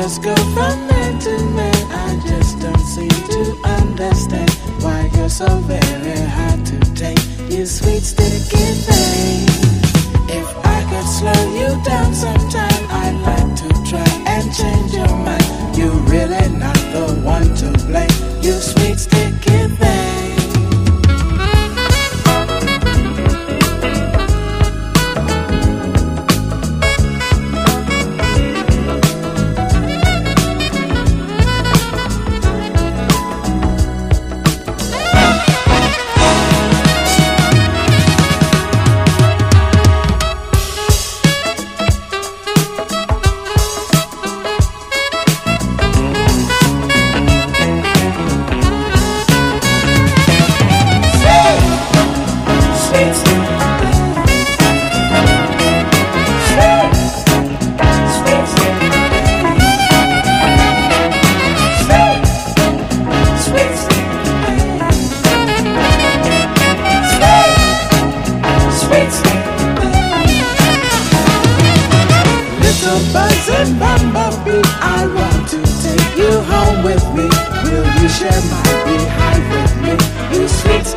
just go from man to man. I just don't seem to understand why you're so very hard to take. You sweet sticky thing. If I could slow you down sometime, I'd like to try and change your mind. You're really not the one to blame. You sweet sticky thing. Buzzing bumblebee, I want to take you home with me. Will you share my behind with me? You sweet